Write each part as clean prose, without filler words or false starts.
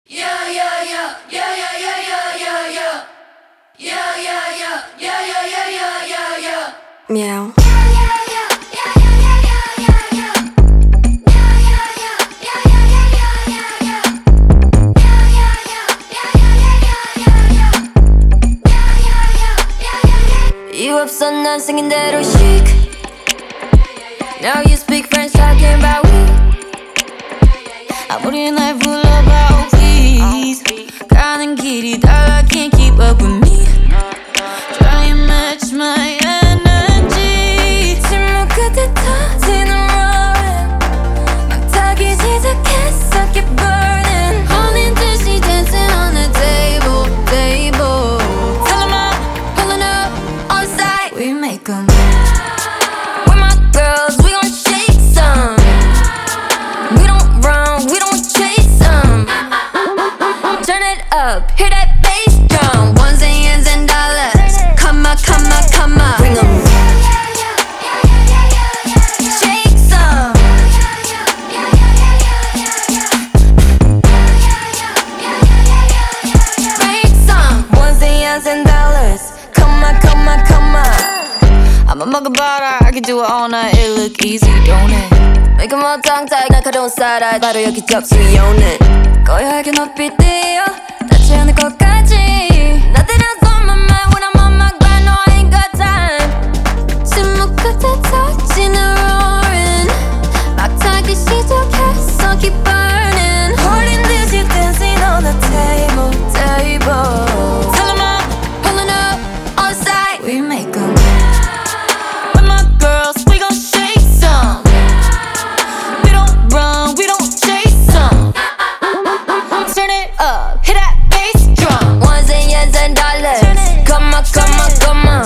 Yeah, yeah, yeah, yeah, yeah, yeah, yeah, yeah, yeah. Yeah, yeah, yeah, yeah, yeah, yeah, yeah, yeah, yeah. Meow. You 없어 난 생긴 대로 chic. Now you speak French talking about we. 아무리 날 불러봐 please. 가는 길이 달라 can't keep up with me. Try and match my energy. 침묵 끝에 터지는 roaring. 막 타기 시작했어 keep burning. 홀린 듯이 dancing on the table, table. Tell 'em I'm pulling up on site. We make 'em. We're my girls, we gon' shake some. We don't run, we don't chase 'em. Turn it up, hear that bass drum. Ones and years and dollars. Come on, come on, come on. Bring 'em. Shake some. Break some. Ones and years and dollars. Come on, come on, come on. I'm a mug about her, I can do it all night. It look easy, don't it? Make 'em all tongue-tied, 날카로운 사라. 바로 여기 접수해 오는. 고요하게 높이 뛰어 닿지 않을 것까지. Nothing else on my mind when I'm on my grind. No, I ain't got time. 침묵 끝에 터지는 roaring. 막 타기 시작했어 keep burning. 홀린 듯이 dancing on the table, table. Tell 'em I'm pulling up on site. We make 'em. With my girls, we gon' shake some. We don't run, we don't chase some. Turn it up, hit that bass drum. Ones and years and dollars. Come on, come on, come on.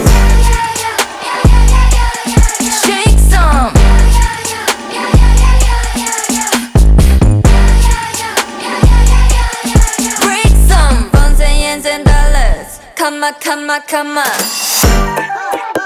Shake some. Break some. Ones and years and dollars. Come on, come on, come on.